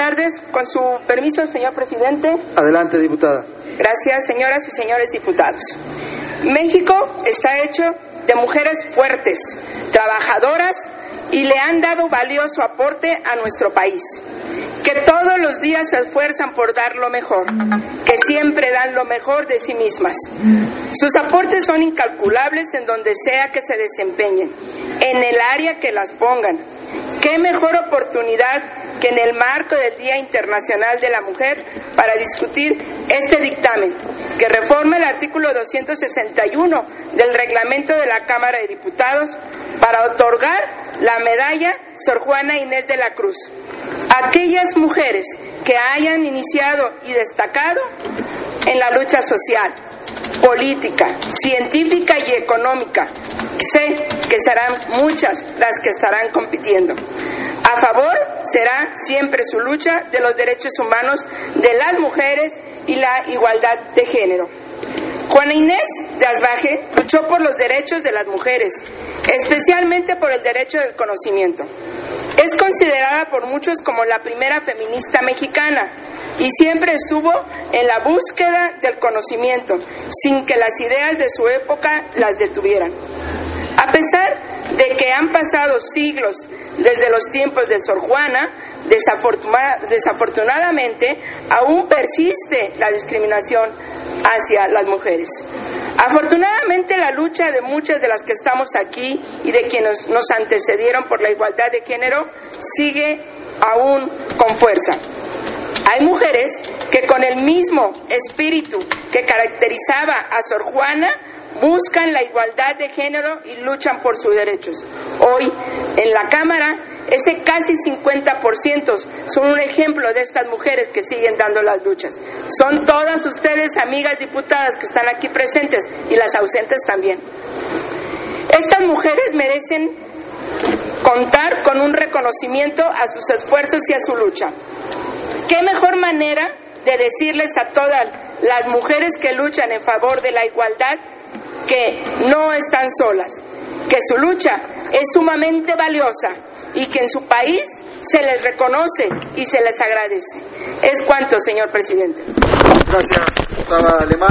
tardes. Con su permiso, señor presidente. Adelante, diputada. Gracias, señoras y señores diputados. México está hecho de mujeres fuertes, trabajadoras y le han dado valioso aporte a nuestro país, que todos los días se esfuerzan por dar lo mejor, que siempre dan lo mejor de sí mismas. Sus aportes son incalculables en donde sea que se desempeñen, en el área que las pongan. ¿Qué mejor oportunidad que en el marco del Día Internacional de la Mujer para discutir este dictamen, que reforma el artículo 261 del reglamento de la Cámara de Diputados para otorgar la medalla Sor Juana Inés de la Cruz a aquellas mujeres que hayan iniciado y destacado en la lucha social, política, científica y económica? Sé que serán muchas las que estarán compitiendo. A favor será siempre su lucha de los derechos humanos de las mujeres y la igualdad de género. Juana Inés de Asbaje luchó por los derechos de las mujeres, especialmente por el derecho del conocimiento. Es considerada por muchos como la primera feminista mexicana y siempre estuvo en la búsqueda del conocimiento, sin que las ideas de su época las detuvieran. A pesar de que han pasado siglos desde los tiempos de Sor Juana, desafortunadamente aún persiste la discriminación hacia las mujeres. Afortunadamente, la lucha de muchas de las que estamos aquí y de quienes nos antecedieron por la igualdad de género sigue aún con fuerza. Hay mujeres que con el mismo espíritu que caracterizaba a Sor Juana buscan la igualdad de género y luchan por sus derechos. Hoy, en la Cámara, ese casi 50% son un ejemplo de estas mujeres que siguen dando las luchas. Son todas ustedes, amigas diputadas, que están aquí presentes y las ausentes también. Estas mujeres merecen contar con un reconocimiento a sus esfuerzos y a su lucha. ¿Qué mejor manera de decirles a todas las mujeres que luchan en favor de la igualdad que no están solas, que su lucha es sumamente valiosa y que en su país se les reconoce y se les agradece? Es cuanto, señor presidente. Gracias, diputada Alemán.